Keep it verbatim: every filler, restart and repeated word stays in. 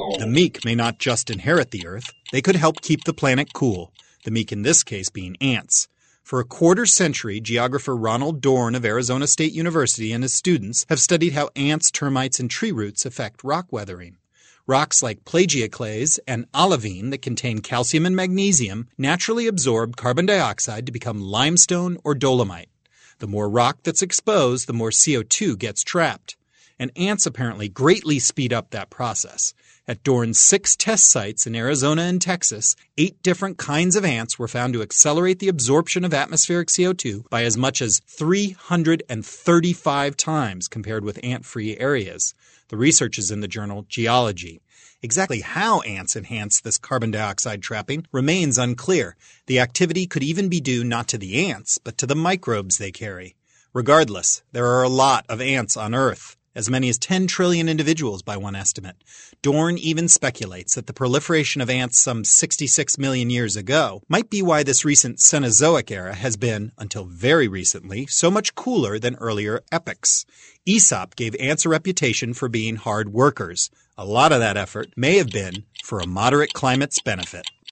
The meek may not just inherit the earth, they could help keep the planet cool, the meek in this case being ants. For a quarter century, geographer Ronald Dorn of Arizona State University and his students have studied how ants, termites, and tree roots affect rock weathering. Rocks like plagioclase and olivine that contain calcium and magnesium naturally absorb carbon dioxide to become limestone or dolomite. The more rock that's exposed, the more C O two gets trapped. And ants apparently greatly speed up that process. At Dorn's six test sites in Arizona and Texas, eight different kinds of ants were found to accelerate the absorption of atmospheric C O two by as much as three hundred thirty-five times compared with ant-free areas. The research is in the journal Geology. Exactly how ants enhance this carbon dioxide trapping remains unclear. The activity could even be due not to the ants, but to the microbes they carry. Regardless, there are a lot of ants on Earth. As many as ten trillion individuals by one estimate. Dorn even speculates that the proliferation of ants some sixty-six million years ago might be why this recent Cenozoic era has been, until very recently, so much cooler than earlier epochs. Aesop gave ants a reputation for being hard workers. A lot of that effort may have been for a moderate climate's benefit.